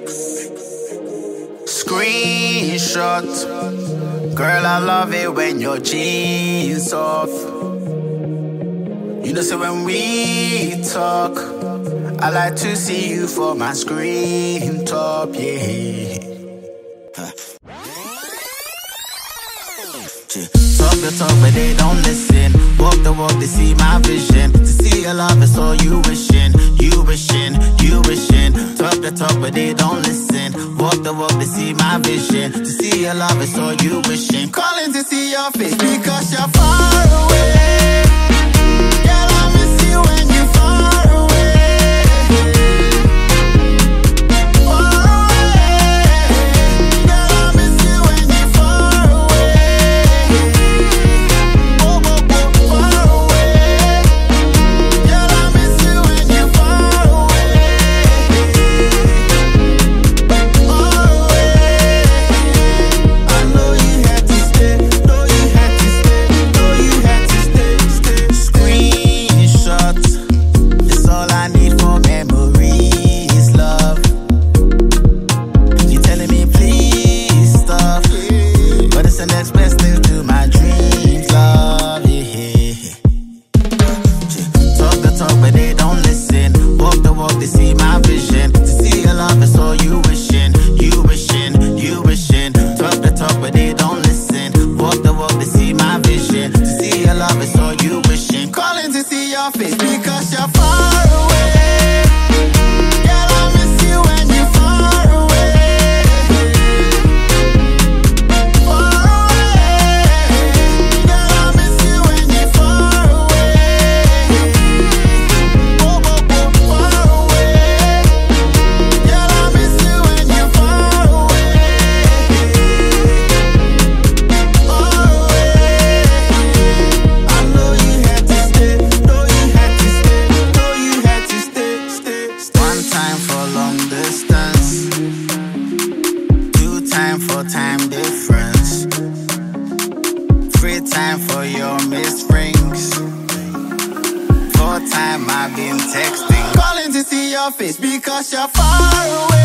Screenshot. Girl, I love it when your jeans off. You know, so when we talk, I like to see you for my screen top, yeah. Talk the talk, but they don't listen. Walk the walk, they see my vision. To see your love is all you wishing. You wishing, you wishing. Talk the talk, but they don't listen. Walk the walk, they see my vision. To see your love is all you wishing. Calling to see your face because you're far away. Girl, I miss you when you're far away. I've been texting, calling to see your face because you're far away.